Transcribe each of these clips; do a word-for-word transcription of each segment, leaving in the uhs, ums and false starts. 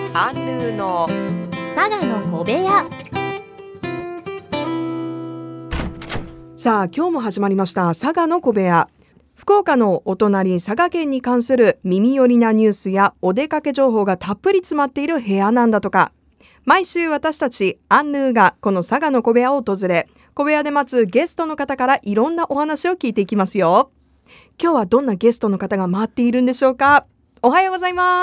アンヌーの佐賀の小部屋。 さあ今日も始まりました佐賀の小部屋。福岡のお隣佐賀県に関する耳寄りなニュースやお出かけ情報がたっぷり詰まっている部屋なんだとか。毎週私たちアンヌーがこの佐賀の小部屋を訪れ、小部屋で待つゲストの方からいろんなお話を聞いていきますよ。今日はどんなゲストの方が待っているんでしょうか。おはようございます。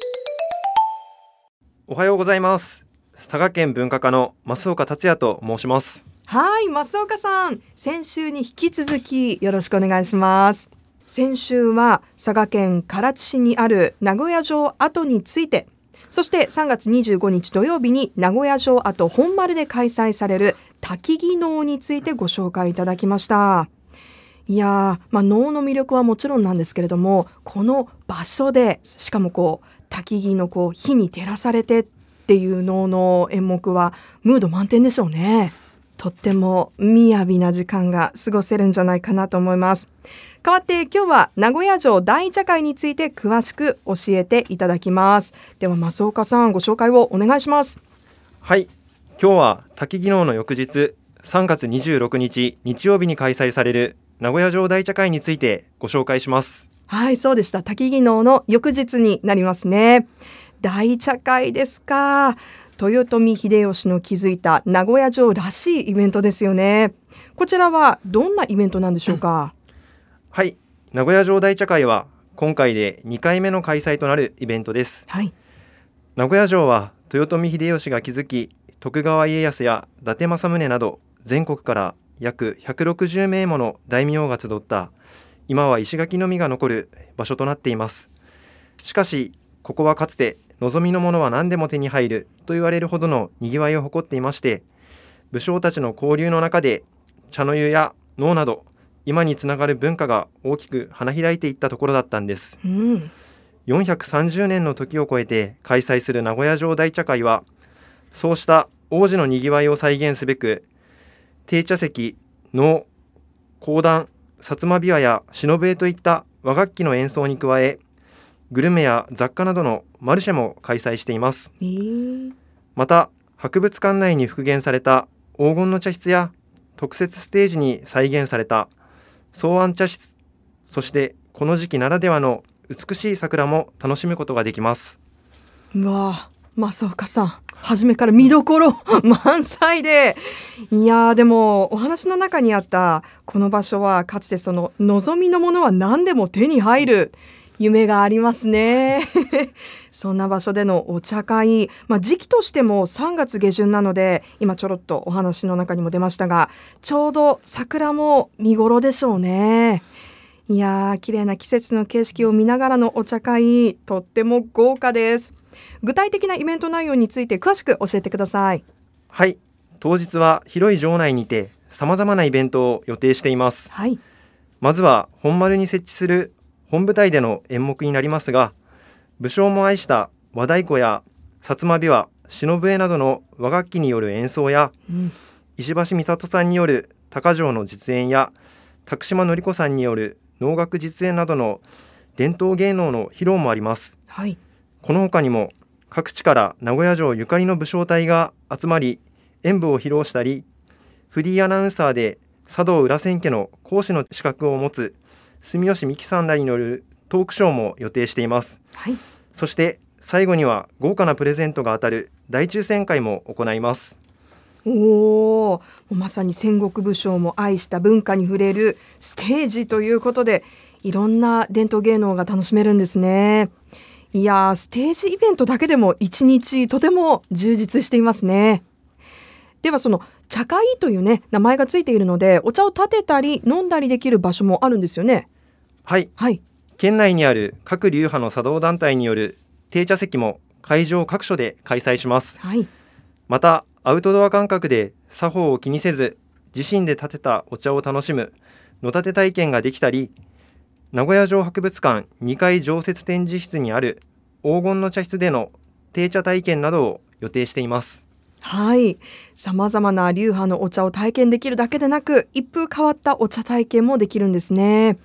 おはようございます。佐賀県文化課の増岡達也と申します。 はい、増岡さん、先週に引き続きよろしくお願いします。先週は佐賀県唐津市にある名古屋城跡について、そしてさんがつにじゅうごにち土曜日に名古屋城跡本丸で開催される滝技能についてご紹介いただきました。いやー、まあ、能の魅力はもちろんなんですけれども、この場所でしかもこう滝木のこう火に照らされてっていう能の演目はムード満点でしょうね。とっても雅な時間が過ごせるんじゃないかなと思います。代わって今日は名古屋城大茶会について詳しく教えていただきます。では増岡さん、ご紹介をお願いします。 はい、今日は滝技能の翌日さんがつにじゅうろくにち日曜日に開催される名古屋城大茶会についてご紹介します。 はい、そうでした。滝技能の翌日になりますね。大茶会ですか。豊臣秀吉の築いた名古屋城らしいイベントですよね。こちらはどんなイベントなんでしょうか。 はい、名古屋城大茶会は今回でにかいめの開催となるイベントです。 はい、 名古屋城は豊臣秀吉が築き、徳川家康や伊達政宗など全国から約ひゃくろくじゅうめいもの大名が集った今は石垣のみが残る場所となっています。しかしここはかつて望みのものは何でも手に入ると言われるほどのにぎわいを誇っていまして、武将たちの交流の中で茶の湯や能など今につながる文化が大きく花開いていったところだったんです。 うん、 よんひゃくさんじゅうねんの時を超えて開催する名古屋城大茶会は、そうした往時のにぎわいを再現すべく、定茶席、能、講談、薩摩琵琶や篠笛といった和楽器の演奏に加え、グルメや雑貨などのマルシェも開催しています。 えー、 また博物館内に復元された黄金の茶室や特設ステージに再現された草庵茶室、そしてこの時期ならではの美しい桜も楽しむことができます。 うわあ、増岡さん、初めから見どころ満載で、いやー、でもお話の中にあったこの場所はかつてその望みのものは何でも手に入る夢がありますねそんな場所でのお茶会、まあ、時期としてもさんがつげじゅんなので、今ちょろっとお話の中にも出ましたが、ちょうど桜も見頃でしょうね。いやー、綺麗な季節の景色を見ながらのお茶会、とっても豪華です。具体的なイベント内容について詳しく教えてください。 はい、当日は広い城内にてさまざまなイベントを予定しています。 はい、 まずは本丸に設置する本舞台での演目になりますが、武将も愛した和太鼓や薩摩琵琶、篠笛などの和楽器による演奏や、 うん、 石橋美里さんによる高城の実演や宅島典子さんによる能楽実演などの伝統芸能の披露もあります。 はい、 この他にも各地から名古屋城ゆかりの武将隊が集まり演舞を披露したり、フリーアナウンサーで茶道裏千家の講師の資格を持つ住吉美希さんらによるトークショーも予定しています。 はい、 そして最後には豪華なプレゼントが当たる大抽選会も行います。 おー、まさに戦国武将も愛した文化に触れるステージということで、いろんな伝統芸能が楽しめるんですね。いやー、ステージイベントだけでも一日とても充実していますね。ではその茶会というね名前がついているので、お茶を立てたり飲んだりできる場所もあるんですよね。 はい、 はい、 県内にある各流派の茶道団体による定茶席も会場各所で開催します。 はい、 またアウトドア感覚で作法を気にせず自身で立てたお茶を楽しむ野立て体験ができたり、名古屋城博物館にかい常設展示室にある黄金の茶室での定茶体験などを予定しています。 はい、さまざまな流派のお茶を体験できるだけでなく、一風変わったお茶体験もできるんですね。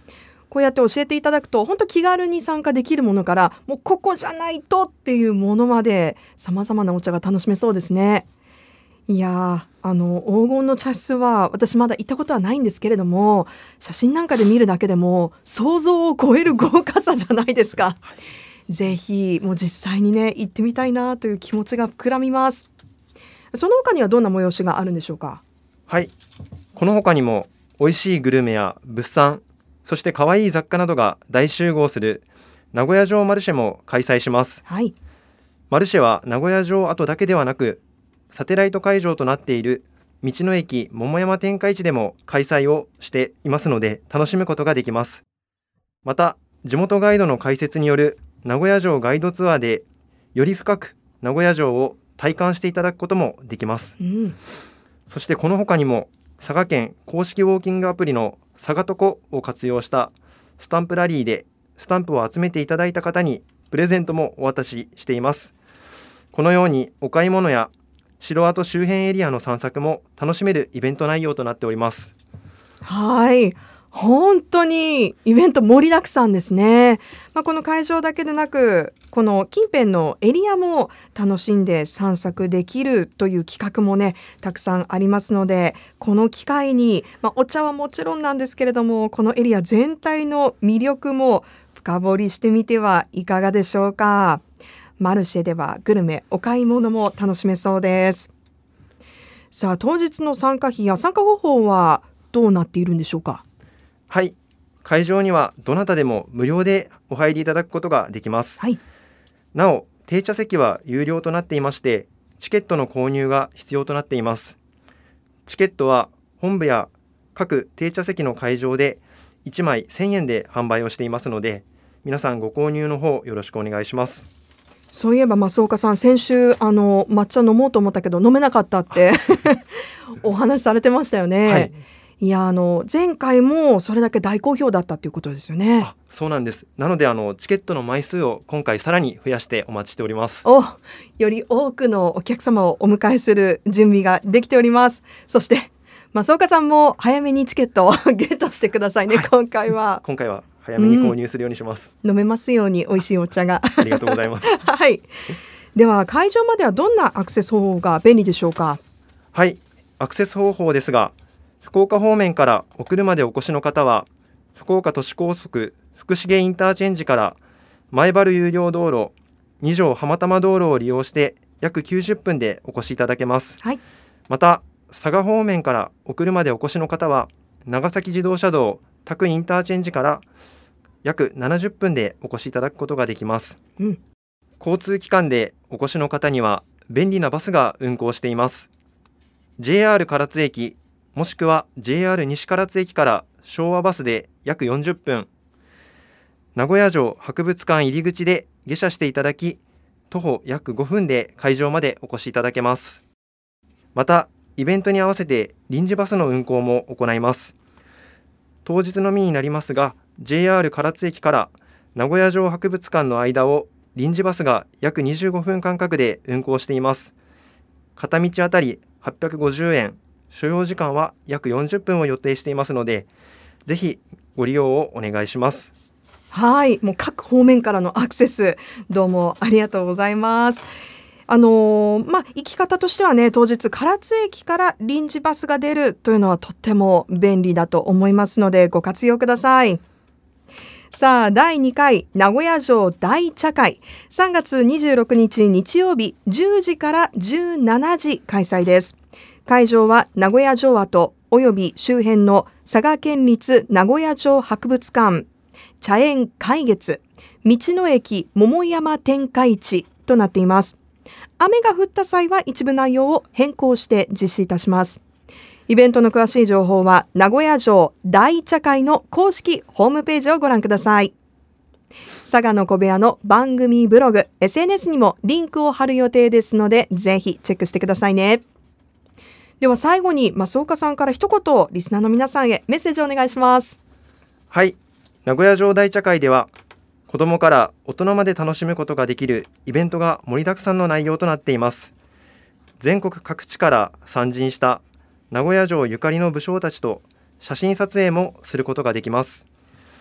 こうやって教えていただくと本当気軽に参加できるものから、もうここじゃないとっていうものまで様々なお茶が楽しめそうですね。いやー、あの黄金の茶室は私まだ行ったことはないんですけれども、写真なんかで見るだけでも想像を超える豪華さじゃないですか。ぜひもう実際にね行ってみたいなという気持ちが膨らみます。その他にはどんな催しがあるんでしょうか？ はい、この他にも美味しいグルメや物産、そして可愛い雑貨などが大集合する名古屋城マルシェも開催します。 はい、 マルシェは名古屋城跡だけではなく、サテライト会場となっている道の駅桃山天下市でも開催をしていますので、楽しむことができます。また地元ガイドの解説による名古屋城ガイドツアーでより深く名古屋城を体感していただくこともできます、 うん、 そしてこの他にも佐賀県公式ウォーキングアプリの佐賀とこを活用したスタンプラリーでスタンプを集めていただいた方にプレゼントもお渡ししています。このようにお買い物や城跡周辺エリアの散策も楽しめるイベント内容となっております。 はい、本当にイベント盛りだくさんですね。まあ、この会場だけでなく、この近辺のエリアも楽しんで散策できるという企画もねたくさんありますので、この機会に、まあ、お茶はもちろんなんですけれども、このエリア全体の魅力も深掘りしてみてはいかがでしょうか。マルシェではグルメ、お買い物も楽しめそうです。さあ、当日の参加費や参加方法はどうなっているんでしょうか？ はい、会場にはどなたでも無料でお入りいただくことができます、 はい、 なお定茶席は有料となっていまして、チケットの購入が必要となっています。チケットは本部や各定茶席の会場でいちまいせんえんで販売をしていますので、皆さんご購入の方よろしくお願いします。 そういえば増岡さん、先週あの抹茶飲もうと思ったけど飲めなかったってお話しされてましたよね、はい、いや、あの前回もそれだけ大好評だったということですよね。 あ、そうなんです。なのであのチケットの枚数を今回さらに増やしてお待ちしております。 お、より多くのお客様をお迎えする準備ができております。そして増岡さんも早めにチケットをゲットしてくださいね、はい、今回は今回は早めに購入するようにします、 うん、飲めますように美味しいお茶がありがとうございますはい、では会場まではどんなアクセス方法が便利でしょうか？ はい、アクセス方法ですが、福岡方面からお車でお越しの方は福岡都市高速福重インターチェンジから前原有料道路二条浜玉道路を利用して約きゅうじゅっぷんでお越しいただけます、 はい、 また佐賀方面からお車でお越しの方は長崎自動車道田久インターチェンジから約ななじゅっぷんでお越しいただくことができます、 うん、 交通機関でお越しの方には便利なバスが運行しています。 ジェイアール 唐津駅もしくは ジェイアール 西唐津駅から昭和バスで約よんじゅっぷん、名古屋城博物館入り口で下車していただき、徒歩約ごふんで会場までお越しいただけます。またイベントに合わせて臨時バスの運行も行います。当日のみになりますが ジェイアール 唐津駅から名古屋城博物館の間を臨時バスが約にじゅうごふん間隔で運行しています。片道あたりはっぴゃくごじゅうえん、所要時間は約よんじゅっぷんを予定していますので、ぜひご利用をお願いします。 はい、もう各方面からのアクセスどうもありがとうございます。あのー、まあ行き方としてはね、当日唐津駅から臨時バスが出るというのはとっても便利だと思いますのでご活用ください。さあ、だいにかい名古屋城大茶会、さんがつにじゅうろくにち日曜日じゅうじからじゅうしちじ開催です。会場は名古屋城跡および周辺の佐賀県立名古屋城博物館、茶園海月、道の駅桃山天下市となっています。雨が降った際は一部内容を変更して実施いたします。イベントの詳しい情報は名古屋城大茶会の公式ホームページをご覧ください。佐賀の小部屋の番組ブログ、エスエヌエス にもリンクを貼る予定ですので、ぜひチェックしてくださいね。では最後に増岡さんから一言リスナーの皆さんへメッセージをお願いします。 はい、名古屋城大茶会では子どもから大人まで楽しむことができるイベントが盛りだくさんの内容となっています。全国各地から参陣した名古屋城ゆかりの武将たちと写真撮影もすることができます。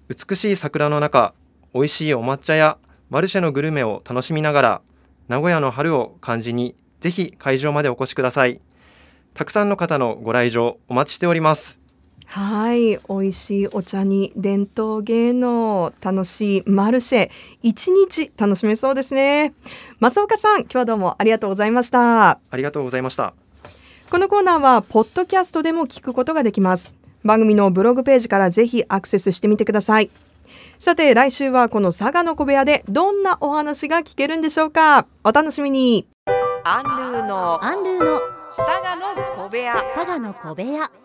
美しい桜の中、美味しいお抹茶やマルシェのグルメを楽しみながら、名古屋の春を感じにぜひ会場までお越しください。たくさんの方のご来場お待ちしております。 はい、美味しいお茶に伝統芸能、楽しいマルシェ、一日楽しめそうですね。増岡さん、今日はどうもありがとうございました。 ありがとうございました。 このコーナーはポッドキャストでも聞くことができます。番組のブログページからぜひアクセスしてみてください。さて、来週はこの佐賀の小部屋でどんなお話が聞けるんでしょうか。お楽しみに。アンルーのアンルーの佐賀の小部屋。 佐賀の小部屋。